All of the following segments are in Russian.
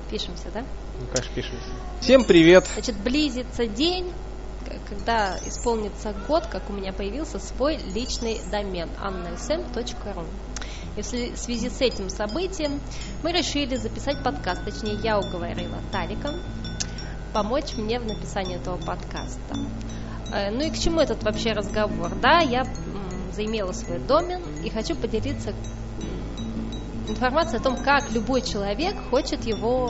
Пишемся, да? Ну, конечно, пишемся. Всем привет! Значит, близится день, когда исполнится год, как у меня появился свой личный домен annasm.ru. И в связи с этим событием мы решили записать подкаст, точнее, я уговорила Тарика помочь мне в написании этого подкаста. Ну и к чему этот вообще разговор? Да, я заимела свой домен и хочу поделиться информацией о том, как любой человек хочет и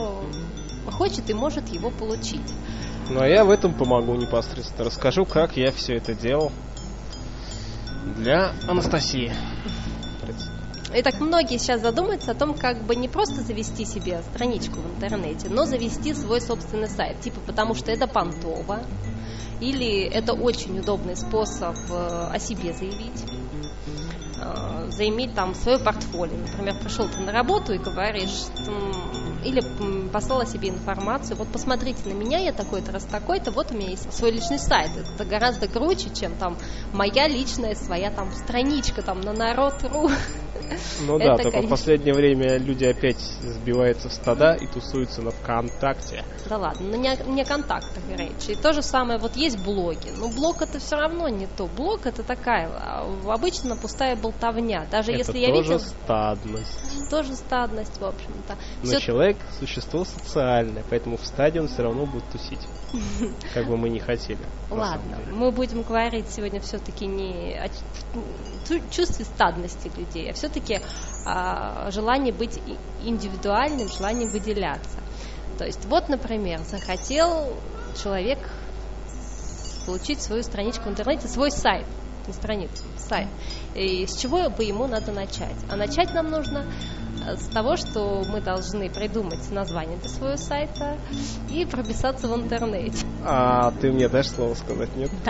может его получить. Ну а я в этом помогу непосредственно. Расскажу, как я все это делал для Анастасии. Итак, многие сейчас задумаются о том, как бы не просто завести себе страничку в интернете, но завести свой собственный сайт. Типа потому что это понтово, или это очень удобный способ о себе заиметь там свое портфолио. Например, пришел ты на работу и говоришь, или послала себе информацию, вот посмотрите на меня, я такой-то, раз такой-то, вот у меня есть свой личный сайт. Это гораздо круче, чем там моя личная своя там страничка там на народ.ру. Ну да, только в последнее время люди опять сбиваются в стада и тусуются на ВКонтакте. Да ладно, не о контактах речь. И то же самое, вот есть блоги, но блог это все равно не то. Блог это такая обычно пустая болтовня. Даже это если я видел... стадность. Тоже стадность, в общем-то. Но человек – существо социальное, поэтому в стаде он все равно будет тусить. Как бы мы ни хотели. Ладно, мы будем говорить сегодня все-таки не о чувстве стадности людей, а все-таки о желании быть индивидуальным, желании выделяться. То есть вот, например, захотел человек получить свою страничку в интернете, свой сайт, не страницу, сайт. И с чего бы ему надо начать? А начать нам нужно с того, что мы должны придумать название для своего сайта и прописаться в интернете. А ты мне дашь слово сказать, нет? Да.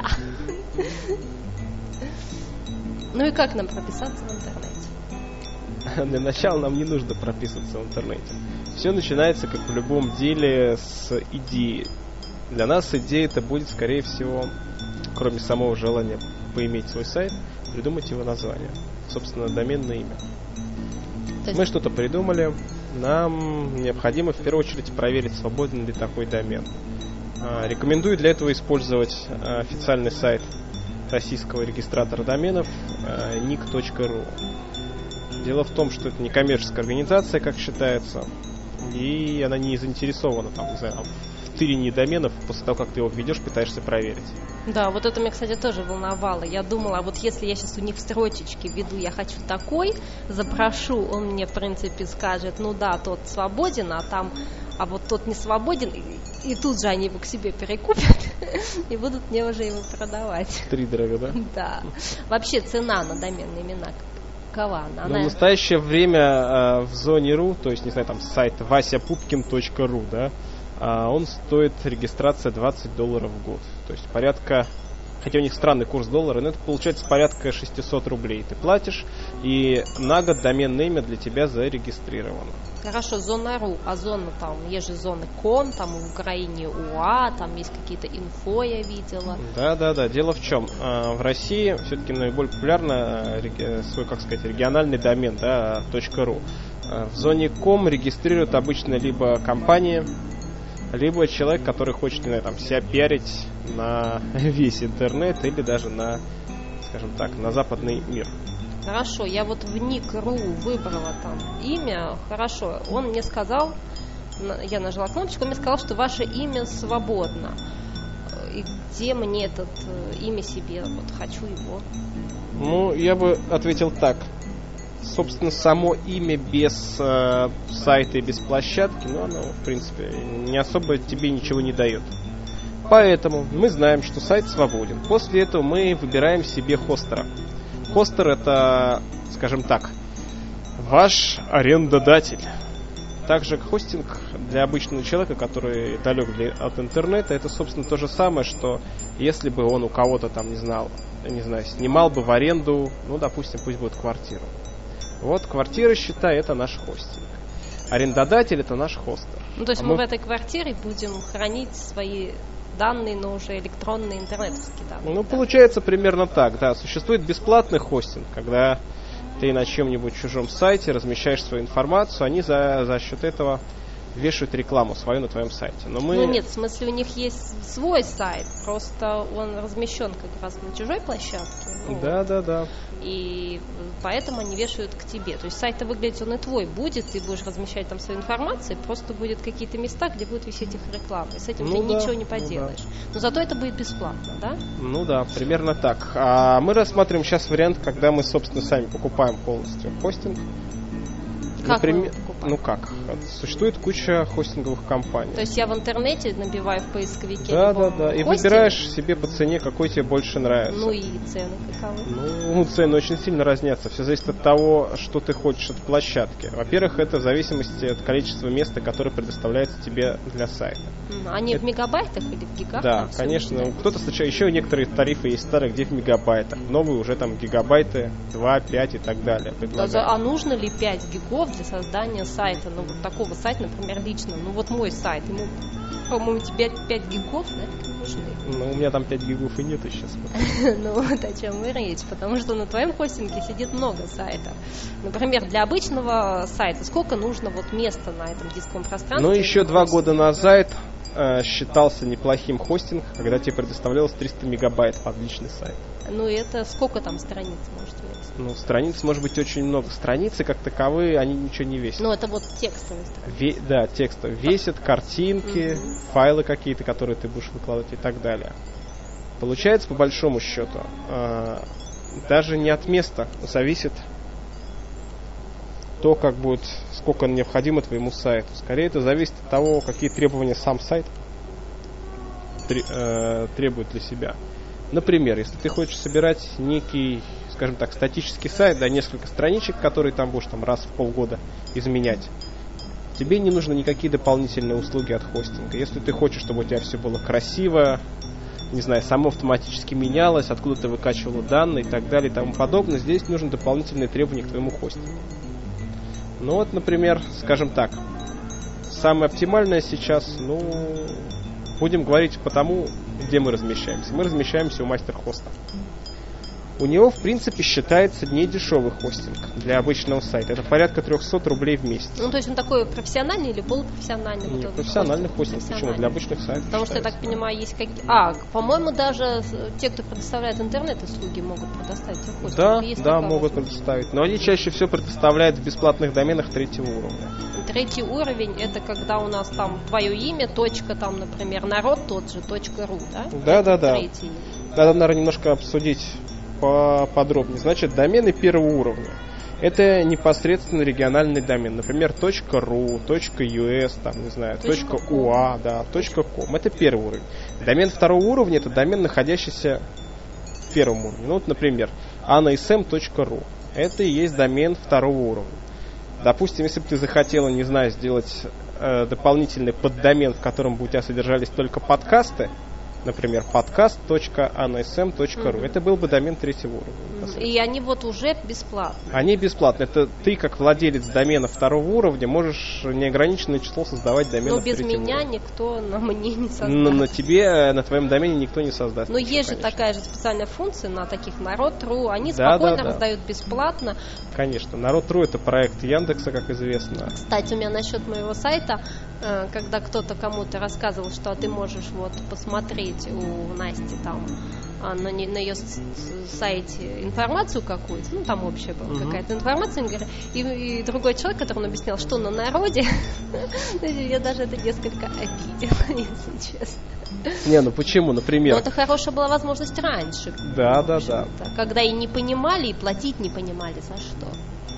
Ну и как нам прописаться в интернете? Для начала нам не нужно прописываться в интернете. Все начинается, как в любом деле, с идеи. Для нас идея это будет, скорее всего, кроме самого желания поиметь свой сайт, придумать его название. Собственно, доменное имя. Мы что-то придумали, нам необходимо в первую очередь проверить, свободен ли такой домен. Рекомендую для этого использовать официальный сайт российского регистратора доменов nick.ru. Дело в том, что это не коммерческая организация, как считается, и она не заинтересована там, не знаю, в тырении доменов после того, как ты его введешь, пытаешься проверить. Да, вот это меня, кстати, тоже волновало. Я думала, а вот если я сейчас у них в строчечке введу, я хочу такой, запрошу, он мне, в принципе, скажет, ну да, тот свободен, а вот тот не свободен, и тут же они его к себе перекупят и будут мне уже его продавать. Втридорого, да? Да. Вообще цена на доменные имена какова? В настоящее время в зоне .ру, то есть, не знаю, там сайт vasapupkin.ru, да, он стоит регистрация $20 в год. То есть порядка, хотя у них странный курс доллара, но это получается порядка 600 рублей. Ты платишь, и на год доменное имя для тебя зарегистрировано. Хорошо, зона .ру, а зона там, есть же зоны .com, там в Украине .уа, там есть какие-то инфо, я видела. Да. Дело в чем? В России все-таки наиболее популярно свой, как сказать, региональный домен, да, .ру. В зоне .com регистрируют обычно либо компании, либо человек, который хочет, не знаю, там, себя пиарить на весь интернет или даже на, скажем так, на западный мир. Хорошо, я вот в nick.ru выбрала там имя, хорошо, он мне сказал, я нажала кнопочку, он мне сказал, что ваше имя свободно. И где мне это имя себе, вот хочу его? Ну, я бы ответил так. Собственно, само имя без сайта и без площадки, ну, оно, в принципе, не особо тебе ничего не дает. Поэтому мы знаем, что сайт свободен. После этого мы выбираем себе хостера. Хостер это, скажем так, ваш арендодатель. Также хостинг для обычного человека, который далек от интернета, это, собственно, то же самое, что если бы он у кого-то там, не знаю, снимал бы в аренду, ну, допустим, пусть будет квартиру. Вот квартира, считай, это наш хостинг. Арендодатель это наш хостер. Ну, то есть мы в этой квартире будем хранить свои данные, но уже электронные, интернетовские данные. Ну, да? Получается примерно так, да. Существует бесплатный хостинг, когда ты на чем-нибудь чужом сайте размещаешь свою информацию, они за счет этого вешают рекламу свою на твоем сайте. Но мы... Ну нет, в смысле у них есть свой сайт, просто он размещен как раз на чужой площадке. Да. И поэтому они вешают к тебе. То есть сайт выглядит, он и твой будет, ты будешь размещать там свою информацию, просто будет какие-то места, где будут висеть их рекламы. И с этим ты ничего не поделаешь. Но зато это будет бесплатно, да? Ну да, примерно так. А мы рассматриваем сейчас вариант, когда мы, собственно, сами покупаем полностью хостинг. Как например, ну как? Существует куча хостинговых компаний. То есть я в интернете набиваю в поисковике. Да. И выбираешь себе по цене, какой тебе больше нравится. Ну и цены каковы? Ну, цены очень сильно разнятся. Все зависит от того, что ты хочешь от площадки. Во-первых, это в зависимости от количества места, которое предоставляется тебе для сайта. Они в мегабайтах или в гигах? Да, конечно. Кто-то встречает. Еще некоторые тарифы есть старые, где в мегабайтах. Новые уже там гигабайты 2, 5 и так далее. А нужно ли 5 гигов для создания сайта? Ну, вот такого сайта, например, лично. Ну, вот мой сайт. Ему, по-моему, тебе 5 гигов, да, нужны? Ну, у меня там 5 гигов и нету сейчас. Ну, вот о чем и речь. Потому что на твоем хостинге сидит много сайтов. Например, для обычного сайта сколько нужно вот места на этом дисковом пространстве? Ну, еще 2 года назад считался неплохим хостинг, когда тебе предоставлялось 300 мегабайт под личный сайт. Ну, это сколько там страниц может иметь? Ну, страниц может быть очень много. Страницы, как таковые, они ничего не весят. Ну, это вот текстовые страницы. Да, текстовые. Весят картинки, файлы какие-то, которые ты будешь выкладывать и так далее. Получается, по большому счету, даже не от места зависит то, как будет, сколько необходимо твоему сайту. Скорее, это зависит от того, какие требования сам сайт требует для себя. Например, если ты хочешь собирать некий, скажем так, статический сайт, да, несколько страничек, которые там будешь там раз в полгода изменять, тебе не нужны никакие дополнительные услуги от хостинга. Если ты хочешь, чтобы у тебя все было красиво, не знаю, само автоматически менялось, откуда ты выкачивала данные и так далее и тому подобное, здесь нужны дополнительные требования к твоему хостингу. Ну вот, например, скажем так, самое оптимальное сейчас, ну, будем говорить по тому, где мы размещаемся. Мы размещаемся у мастер-хоста. У него, в принципе, считается не дешевый хостинг для обычного сайта. Это порядка 300 рублей в месяц. Ну, то есть он такой профессиональный или полупрофессиональный? Нет, профессиональный хостинг. Почему? Для обычных сайтов. Потому что, я так понимаю, есть какие... по-моему, даже те, кто предоставляет интернет-услуги, могут предоставить хостинг. Да, могут предоставить. Но они чаще всего предоставляют в бесплатных доменах 3-го уровня. 3-й уровень — это когда у нас там твое имя, точка, там, например, народ тот же, .ру, да? Да. Надо, наверное, немножко обсудить поподробнее. Значит, домены 1-го уровня. Это непосредственно региональный домен. Например, .ru, .us, там, не знаю, .ua, да, .com. Это 1-й уровень. Домен 2-го уровня — это домен, находящийся в 1-м уровне. Ну, вот, например, anasm.ru. Это и есть домен 2-го уровня. Допустим, если бы ты захотела, не знаю, сделать дополнительный поддомен, в котором бы у тебя содержались только подкасты, например, podcast.anasm.ru. Это был бы домен 3-го уровня. И они вот уже бесплатны. Они бесплатны. Это ты, как владелец домена 2-го уровня, можешь неограниченное число создавать доменов 3-го уровня. Но без меня никто на мне не создаст. На тебе, на твоем домене никто не создаст. Но есть же такая же специальная функция на таких Народ.ру. Они спокойно раздают бесплатно. Конечно. Народ.ру — это проект Яндекса, как известно. Кстати, у меня насчет моего сайта, когда кто-то кому-то рассказывал, что ты можешь вот посмотреть у Насти там на ее сайте информацию какую-то, ну там общая была какая-то информация, и другой человек, который объяснял, что на народе, я даже это несколько обидела, если честно. Не, ну почему, например? Но это хорошая была возможность раньше. Да. Когда и не понимали, и платить не понимали за что.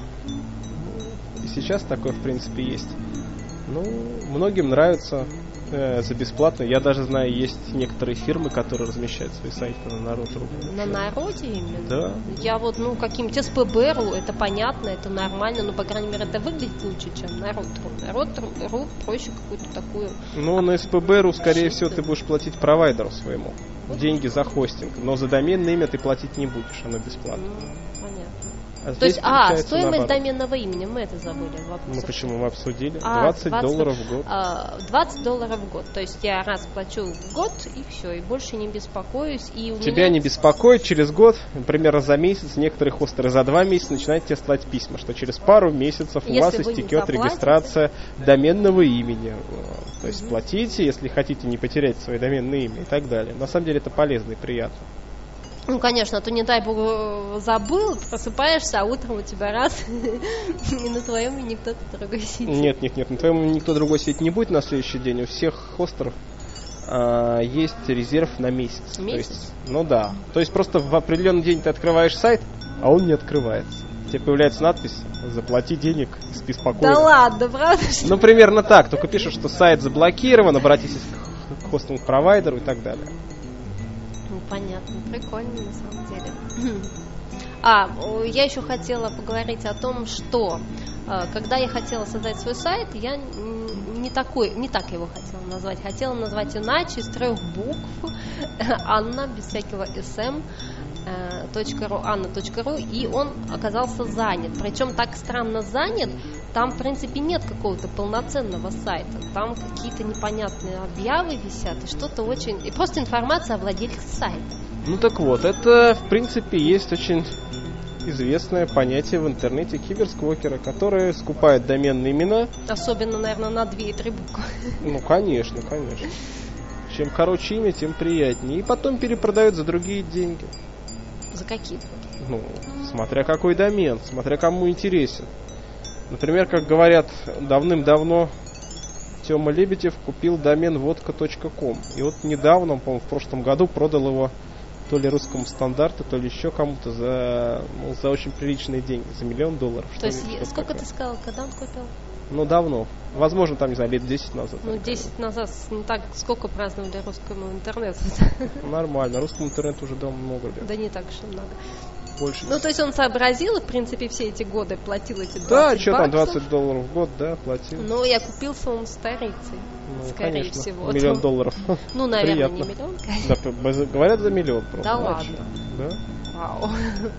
И сейчас такое, в принципе, есть. Ну, многим нравится за бесплатно. Я даже знаю, есть некоторые фирмы, которые размещают свои сайты на Народ.ру. На Народе именно? Да. Я вот, каким-то СПБ.ру, это понятно, это нормально, но, по крайней мере, это выглядит лучше, чем Народ.ру. Народ.ру проще какую-то такую... Ну, на СПБ.ру, скорее всего, ты будешь платить провайдеру своему деньги за хостинг, но за доменное имя ты платить не будешь, оно бесплатно. Понятно. То есть, стоимость доменного имени, мы это забыли. Ну почему, мы обсудили? $20 в год. $20 в год. То есть я раз плачу в год, и все, и больше не беспокоюсь. И у Тебя не беспокоит через год, например, за месяц, некоторые хостеры за 2 месяца начинают тебе слать письма, что через пару месяцев у вас истекет регистрация доменного имени. То есть платите, если хотите не потерять свое доменное имя и так далее. На самом деле это полезно и приятно. Ну, конечно, а то, не дай бог, забыл, просыпаешься, а утром у тебя раз, и на твоем имени кто-то другой сидит. Нет, на твоем никто другой сидеть не будет на следующий день. У всех хостеров есть резерв на месяц. Месяц? То есть просто в определенный день ты открываешь сайт, а он не открывается. Тебе появляется надпись «Заплати денег и спи спокойно». Да ладно, правда? Ну, примерно так. Только пишут, что сайт заблокирован, обратитесь к хостинг-провайдеру и так далее. Ну, понятно. Прикольно, на самом деле. Я еще хотела поговорить о том, что когда я хотела создать свой сайт, я не так его хотела назвать. Хотела назвать иначе, из 3 букв. Анна, без всякого СМ. .ru, и он оказался занят. Причем так странно занят, там, в принципе, нет какого-то полноценного сайта. Там какие-то непонятные объявы висят, и что-то очень... И просто информация о владельце сайта. Ну так вот, это, в принципе, есть очень известное понятие в интернете киберсквокеры, которые скупают доменные имена. Особенно, наверное, на 2 и 3 буквы. Ну, конечно. Чем короче имя, тем приятнее. И потом перепродают за другие деньги. За какие? Ну, смотря какой домен, смотря кому интересен. Например, как говорят, давным-давно Тёма Лебедев купил домен vodka.com. И вот недавно, по-моему, в прошлом году продал его то ли русскому стандарту, то ли еще кому-то за очень приличные деньги, за $1 миллион. То есть, сколько ты сказал, когда он купил? Ну, давно. Возможно, там, не знаю, лет 10 назад. Ну, 10 назад, не так, сколько праздновали русскому интернету? Нормально, русскому интернету уже давно много лет. Да не так уж и много. Больше. Ну, то есть он сообразил, и, в принципе, все эти годы платил эти $20. Да, что там, $20 в год, да, платил. Ну, я купил своему старицей, скорее конечно. всего. $1 миллион. Ну, наверное, приятно. не миллион, конечно. Да, говорят, за $1 миллион просто. Да ладно. Да? Вау.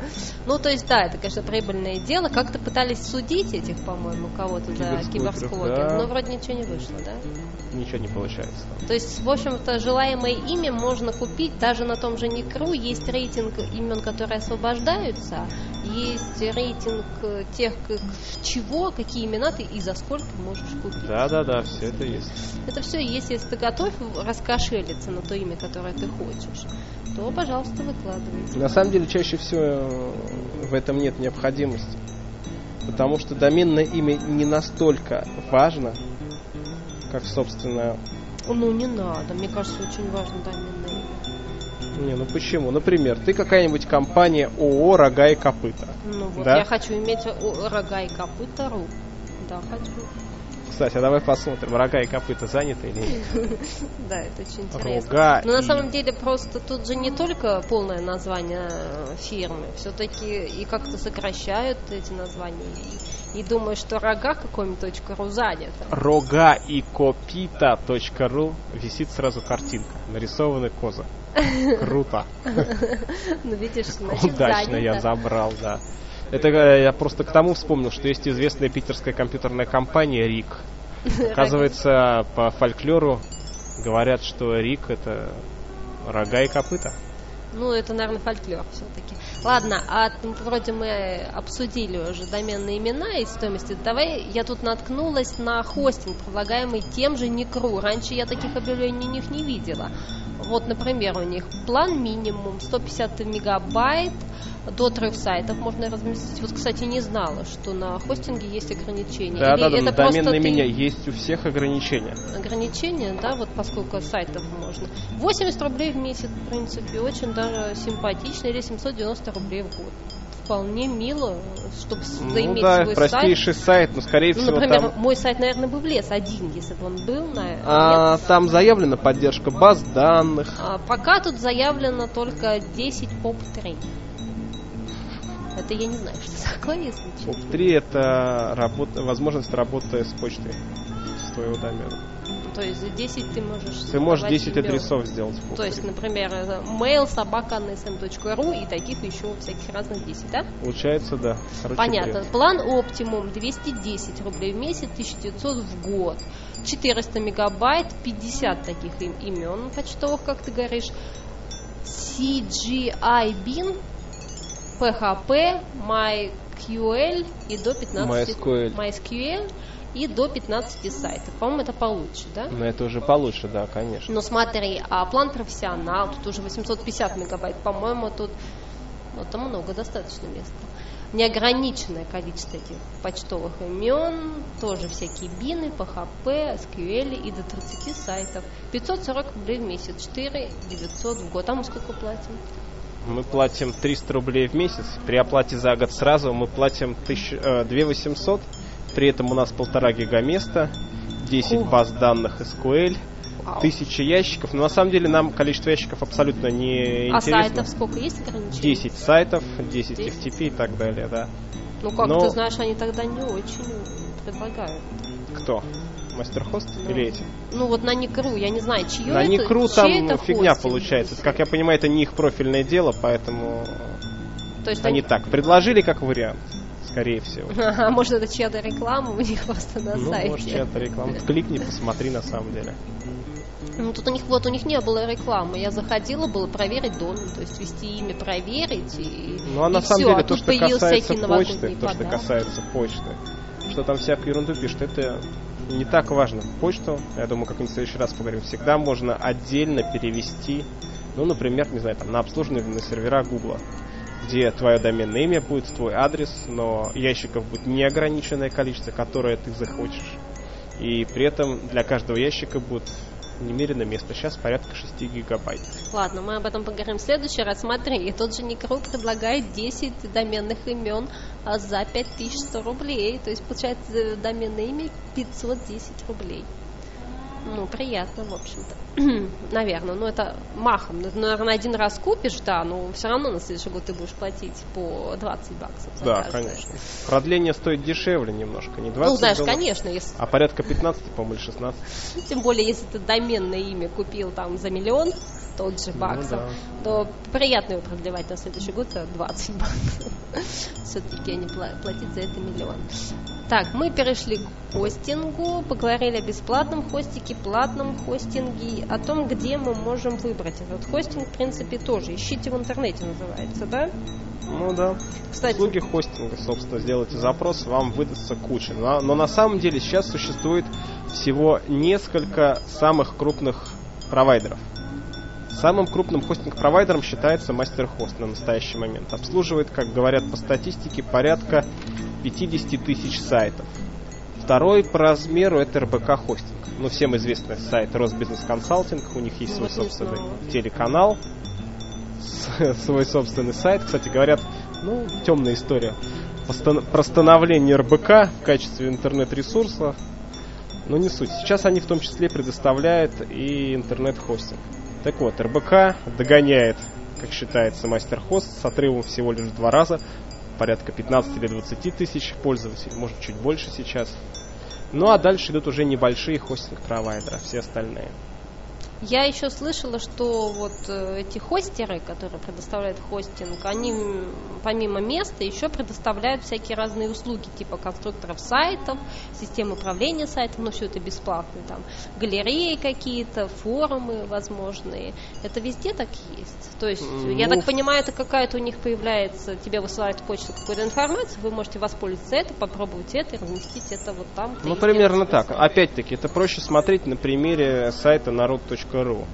Ну, то есть, да, это, конечно, прибыльное дело. Как-то пытались судить этих, по-моему, кого-то за киберсквокер, да. Но вроде ничего не вышло, да? Ничего не получается. То есть, в общем-то, желаемое имя можно купить даже на том же Никру. Есть рейтинг имен, которые освобождаются. Есть рейтинг тех, чего, какие имена ты и за сколько можешь купить. Да, все это есть. Это все есть, если ты готов раскошелиться на то имя, которое ты хочешь, то, пожалуйста, выкладывайте. На самом деле, чаще всего в этом нет необходимости. Потому что доменное имя не настолько важно, как, собственно... Ну, не надо. Мне кажется, очень важно доменное имя. Не, ну почему? Например, ты какая-нибудь компания ООО «Рога и копыта». Ну вот, да? Я хочу иметь «Рога и копыта.ру». Да, хочу. Кстати, а давай посмотрим, «Рога и копыта» заняты или нет. Да, это очень интересно. Но на самом деле просто тут же не только полное название фирмы, все-таки и как-то сокращают эти названия. И думаю, что рога какой-нибудь .ру занято. Рога и копита.ру висит сразу картинка. Нарисованы козы. Круто. Ну, видишь, значит, удачно я забрал, да. Это я просто к тому вспомнил, что есть известная питерская компьютерная компания РИК. Оказывается, по фольклору говорят, что РИК — это рога и копыта. Ну, это, наверное, фольклор все-таки. Ладно, вроде мы обсудили уже доменные имена и стоимости. Давай, я тут наткнулась на хостинг, предлагаемый тем же Никру. Раньше я таких объявлений у них не видела. Вот, например, у них план минимум 150 мегабайт, до 3 сайтов можно разместить. Вот, кстати, не знала, что на хостинге есть ограничения. Да, Или на доменные имена есть у всех ограничения. Ограничения, да, вот поскольку сайтов можно. 80 рублей в месяц, в принципе, очень даже симпатично, или 790 рублей в год. Вполне мило, чтобы заиметь свой простейший сайт, но скорее всего например, там... мой сайт, наверное, бы влез один, если бы он был. Нет. Там заявлена поддержка баз данных. Пока тут заявлено только 10 POP3. Это я не знаю, что такое, если честно. POP3 — это возможность работы с почтой. своего домена. То есть 10 ты можешь... Ты можешь 10 адресов сделать. То есть, например, mail@nsm.ru и таких еще всяких разных 10, да? Получается, да. Короче, понятно. бред. План Optimum 210 рублей в месяц, 1900 в год. 400 мегабайт, 50 таких имен почтовых, как ты говоришь. CGI Bin, PHP, MySQL и до 15... MySQL и до 15 сайтов. По-моему, это получше, да? Ну, это уже получше, да, конечно. Но смотри, а план профессионал, тут уже 850 мегабайт, по-моему, тут там много, достаточно места. Неограниченное количество этих почтовых имен, тоже всякие бины, PHP, SQL и до 30 сайтов. 540 рублей в месяц, 4 900 в год. А мы сколько платим? Мы платим 300 рублей в месяц. При оплате за год сразу мы платим 2800. При этом у нас 1,5 гигаместа, 10 баз данных SQL, 1000 ящиков. Но на самом деле нам количество ящиков абсолютно не интересно. А сайтов сколько есть ограничения? 10 сайтов, 10 FTP и так далее, да. Ну как ты знаешь, они тогда не очень предлагают. Кто? Мастерхост или эти? Ну вот на Ник.ру, я не знаю, чье на это. На Ник.ру там фигня хостинг получается. Это, как я понимаю, это не их профильное дело, поэтому то есть они так предложили как вариант. Скорее всего. А может, это чья-то реклама у них просто на сайте? Может, чья-то реклама. Кликни, посмотри на самом деле. Ну, тут у них не было рекламы. Я заходила, было проверить домен, то есть ввести имя, проверить и ну, а на самом деле, то, что касается почты, что там всякую ерунду пишут, это не так важно. Почту, я думаю, как-нибудь в следующий раз поговорим, всегда можно отдельно перевести, ну, например, не знаю, там, на обслуживание на сервера Гугла, где твое доменное имя будет, твой адрес, но ящиков будет неограниченное количество, которое ты захочешь. И при этом для каждого ящика будет немерено место. Сейчас порядка 6 гигабайт. Ладно, мы об этом поговорим в следующий раз. Смотри, тот же Ник.ру предлагает 10 доменных имен за 5100 рублей. То есть, получается, доменное имя 510 рублей. Ну, приятно, в общем-то. Наверное, но это махом. Наверное, один раз купишь, да, но все равно на следующий год ты будешь платить по 20 баксов. Да, конечно. Продление стоит дешевле немножко, не 20 ну, знаешь, долларов, конечно, если... а порядка 15, по-моему, или 16. Тем более, если ты доменное имя купил там за миллион, тот же баксов, то приятно его продлевать на следующий год за 20 баксов. Все-таки не платить за это миллион. Так, мы перешли к хостингу, поговорили о бесплатном хостинге, платном хостинге, о том, где мы можем выбрать этот хостинг, в принципе, тоже. Ищите в интернете, называется, да? Ну да. Кстати, услуги хостинга, собственно, сделайте запрос, вам выдастся куча. Но на самом деле сейчас существует всего несколько самых крупных провайдеров. Самым крупным хостинг-провайдером считается Мастерхост на настоящий момент. Обслуживает, как говорят по статистике, порядка 50 тысяч сайтов. Второй по размеру это РБК Хостинг. Ну, всем известный сайт Росбизнес Консалтинг. У них есть свой собственный телеканал, свой собственный сайт. Кстати, говорят, ну, темная история. Про становление РБК в качестве интернет-ресурса. Но не суть. Сейчас они в том числе предоставляют и интернет-хостинг. Так вот, РБК догоняет, как считается, Мастерхост с отрывом всего лишь 2 раза. Порядка 15 или 20 тысяч пользователей, может чуть больше сейчас. Ну а дальше идут уже небольшие хостинг-провайдеры, все остальные. Я еще слышала, что вот эти хостеры, которые предоставляют хостинг, они помимо места еще предоставляют всякие разные услуги, типа конструкторов сайтов, систем управления сайтом, но все это бесплатно, там галереи какие-то, форумы возможные. Это везде так есть? То есть, я так понимаю, это какая-то у них появляется, тебе высылают в почту какую-то информацию, вы можете воспользоваться это, попробовать это и разместить это вот там. Ну, примерно так. Опять-таки, это проще смотреть на примере сайта народ.ру.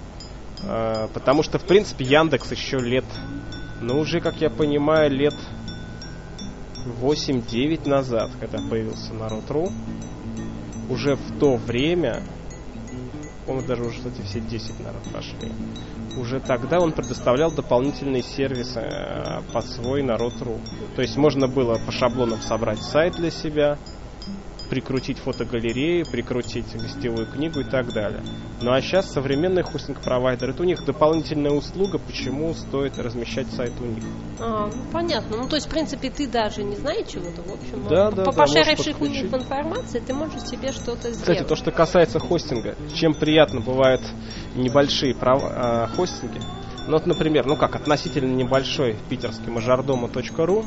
Потому что, в принципе, Яндекс еще лет, ну, уже, как я понимаю, лет 8-9 назад, когда появился Народ.ру, уже в то время, по-моему, даже уже, кстати, все 10, наверное, прошли, уже тогда он предоставлял дополнительные сервисы под свой Народ.ру. То есть можно было по шаблонам собрать сайт для себя, прикрутить фотогалерею, прикрутить гостевую книгу и так далее. Ну а сейчас современные хостинг-провайдеры, это у них дополнительная услуга, почему стоит размещать сайт у них. Понятно. Ну, то есть, в принципе, ты даже не знаешь чего-то, в общем, пошаривших у них информации, ты можешь себе что-то сделать. Кстати, то, что касается хостинга, чем приятно бывают небольшие хостинги, ну, вот, например, относительно небольшой питерский majordomo.ru,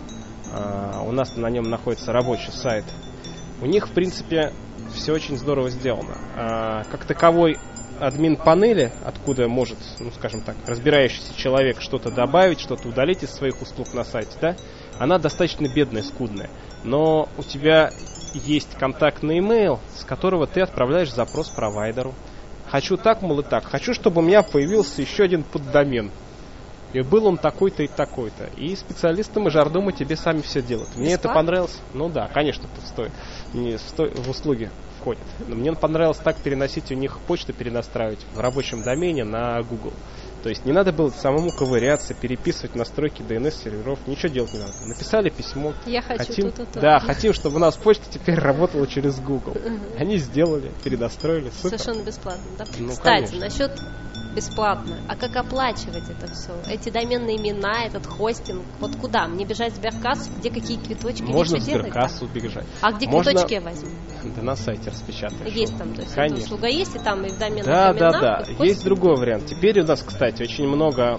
у нас на нем находится рабочий сайт. У них, в принципе, все очень здорово сделано. Как таковой админ панели, откуда может, скажем так, разбирающийся человек что-то добавить, что-то удалить из своих услуг на сайте, да, она достаточно бедная, скудная. Но у тебя есть контактный имейл, с которого ты отправляешь запрос провайдеру. Хочу так, мол, и так. Хочу, чтобы у меня появился еще один поддомен. И был он такой-то и такой-то. И специалисты Majordomo тебе сами все делают. Мне это понравилось. Ну да, конечно, это в услуги входит. Но мне понравилось так переносить у них почту, перенастраивать в рабочем домене на Google. То есть не надо было самому ковыряться, переписывать настройки DNS-серверов, ничего делать не надо. Написали письмо. Я хочу то-то. Да, хотим, чтобы у нас почта теперь работала через Google. Они сделали, перенастроили. Супер. Совершенно бесплатно, да? Кстати, насчет бесплатно. А как оплачивать это все? Эти доменные имена, этот хостинг. Вот куда? Мне бежать в сберкассу, где какие квиточки? Можно в сберкассу бежать. А где квиточки я возьму? Да на сайте распечатаешь. Есть там, то есть конечно. Эта услуга есть, и там и в доменных именах. Да. Есть другой вариант. Теперь у нас, кстати, очень много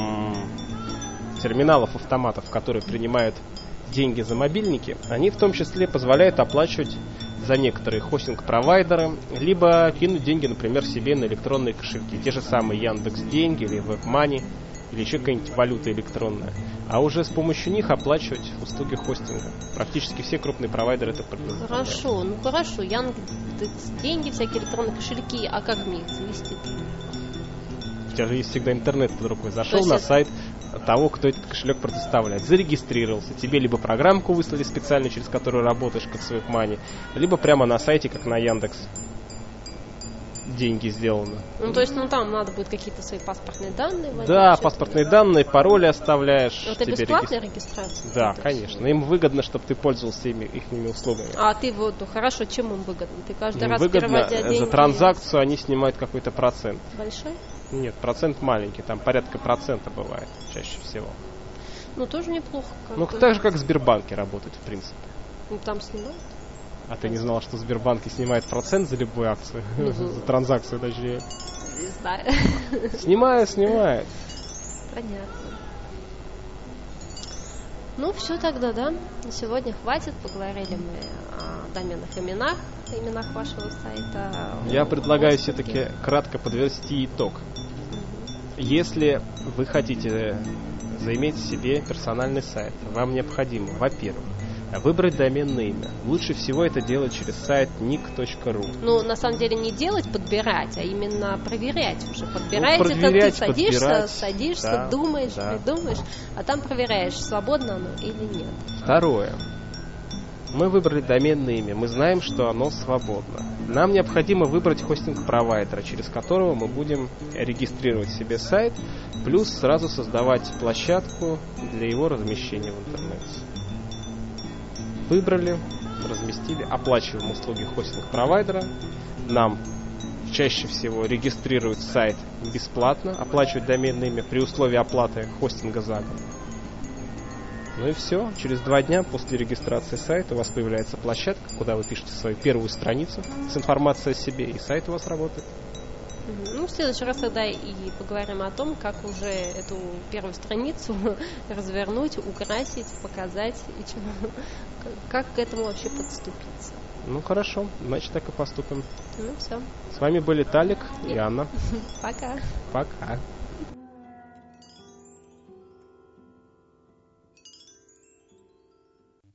терминалов, автоматов, которые принимают деньги за мобильники. Они в том числе позволяют оплачивать за некоторые хостинг-провайдеры, либо кинуть деньги, например, себе на электронные кошельки. Те же самые Яндекс.Деньги или WebMoney, или еще какая-нибудь валюта электронная. А уже с помощью них оплачивать услуги хостинга. Практически все крупные провайдеры это предоставляют. Хорошо. Яндекс.Деньги, всякие электронные кошельки. А как мне их завести? У тебя же есть всегда интернет под рукой. Зашел на сайт того, кто этот кошелек предоставляет, зарегистрировался, тебе либо программку выслали специально, через которую работаешь, как с WebMoney, либо прямо на сайте, как на Яндекс деньги сделано. То есть, там надо будет какие-то свои паспортные данные вводить. Да, паспортные данные, пароли оставляешь. Это бесплатная регистрация? Да, конечно. Им выгодно, чтобы ты пользовался их услугами. А ты хорошо, чем им выгодно? Ты каждый раз выгодно, переводя деньги... За транзакцию они снимают какой-то процент. Большой? Нет, процент маленький, там порядка процента бывает чаще всего. Тоже неплохо. Так же, как в Сбербанке работает, в принципе. Там снимают? А ты не знала, что в Сбербанке снимает процент за любую акцию? За транзакцию, точнее. Не знаю. Снимает. Понятно. Все тогда, да. На сегодня хватит. Поговорили мы о доменных именах вашего сайта. Я предлагаю все-таки кратко подвести итог. Если вы хотите заиметь себе персональный сайт, вам необходимо, во-первых, выбрать доменное имя. Лучше всего это делать через сайт nick.ru. На самом деле не делать, подбирать, а именно проверять уже. Подбирать это ты садишься, думаешь, придумаешь, а там проверяешь, свободно оно или нет. Второе. Мы выбрали доменное имя, мы знаем, что оно свободно. Нам необходимо выбрать хостинг-провайдера, через которого мы будем регистрировать себе сайт, плюс сразу создавать площадку для его размещения в интернете. Выбрали, разместили, оплачиваем услуги хостинг-провайдера. Нам чаще всего регистрируют сайт бесплатно, оплачивают доменное имя при условии оплаты хостинга за год. И все. Через 2 дня после регистрации сайта у вас появляется площадка, куда вы пишете свою первую страницу с информацией о себе, и сайт у вас работает. В следующий раз тогда и поговорим о том, как уже эту первую страницу развернуть, украсить, показать, и как к этому вообще подступиться. Хорошо, значит так и поступим. Все. С вами были Талик и Анна. Пока. Пока.